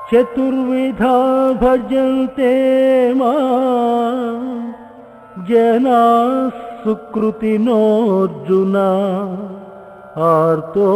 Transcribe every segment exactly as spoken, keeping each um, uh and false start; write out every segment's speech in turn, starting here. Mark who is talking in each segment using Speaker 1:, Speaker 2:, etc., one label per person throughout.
Speaker 1: చతుర్విధా భజంతే మాం జనా సుకృతినోర్జున ఆర్తో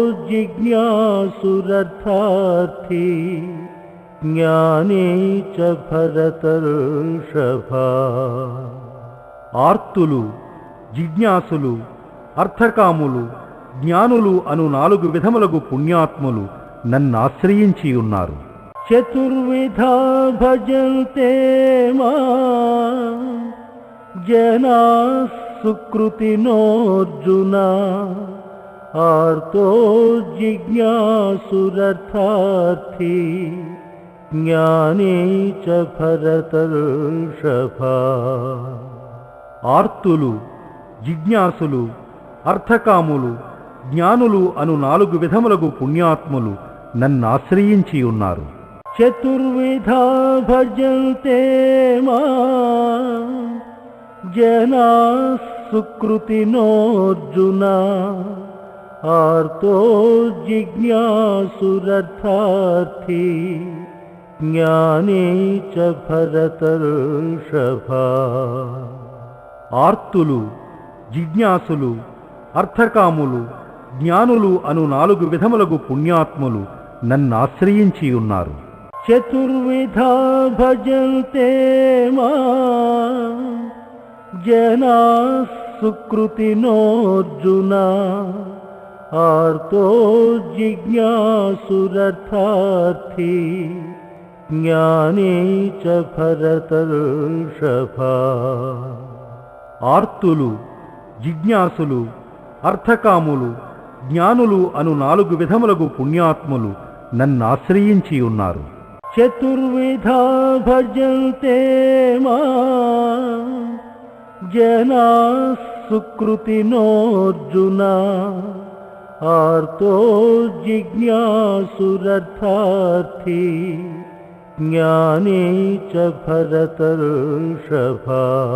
Speaker 1: జిజ్ఞాసురర్థార్థి జ్ఞానీ చ భరతర్షభ. ఆర్తులు, జిజ్ఞాసులు, అర్థకాములు, జ్ఞానులు అను నాలుగు విధములగు పుణ్యాత్ములు నన్నాశ్రయించి ఉన్నారు. చతుర్విధా భజంతే మాం జనా సుకృతినోర్జున ఆర్తో జిజ్ఞాసురర్థార్థి జ్ఞానీ చ భరతర్షభ.
Speaker 2: ఆర్తులు, జిజ్ఞాసులు, అర్థకాములు, జ్ఞానులు అను నాలుగు విధములగు పుణ్యాత్ములు నన్నాశ్రయించి ఉన్నారు.
Speaker 1: చతుర్విధా భజంతే మాం జనా సుకృతినోర్జున ఆర్తో జిజ్ఞాసురర్థార్థి జ్ఞానీ చ భరతర్షభ.
Speaker 2: ఆర్తులు, జిజ్ఞాసులు, అర్థకాములు, జ్ఞానులు అను నాలుగు విధములగు పుణ్యాత్ములు నన్నాశ్రయించి ఉన్నారు.
Speaker 1: చతుర్విధా భజంతే మాం జనా సుకృతినోర్జున ఆర్తో జిజ్ఞాసురర్థార్థి జ్ఞానీ చ భరతర్షభ.
Speaker 2: ఆర్తులు, జిజ్ఞాసులు, అర్థకాములు, జ్ఞానులు అను నాలుగు విధములగు పుణ్యాత్ములు నన్నాశ్రయించి ఉన్నారు.
Speaker 1: చతుర్విధా భజంతే మాం జనా సుకృతినోర్జున ఆర్తో జిజ్ఞాసురర్థార్థి జ్ఞానీ చ భరతర్షభ.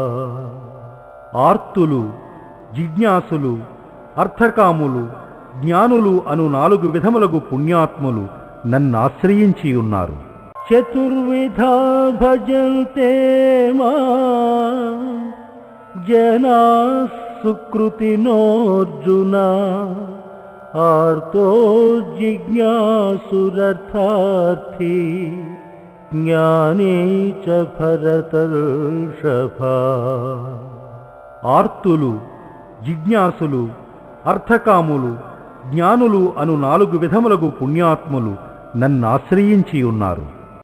Speaker 2: ఆర్తులు, జిజ్ఞాసులు, అర్థకాములు, జ్ఞానులు అను నాలుగు విధములగు పుణ్యాత్ములు నన్నాశ్రయించి ఉన్నారు.
Speaker 1: చతుర్విధా భజంతే మాం జనా సుకృతినోర్జున ఆర్తో జిజ్ఞాసురర్థార్థి జ్ఞానీ చ భరతర్షభ.
Speaker 2: ఆర్తులు, జిజ్ఞాసులు, అర్థకాములు, జ్ఞానులు అను నాలుగు విధములగు పుణ్యాత్ములు నన్నాశ్రయించి ఉన్నారు.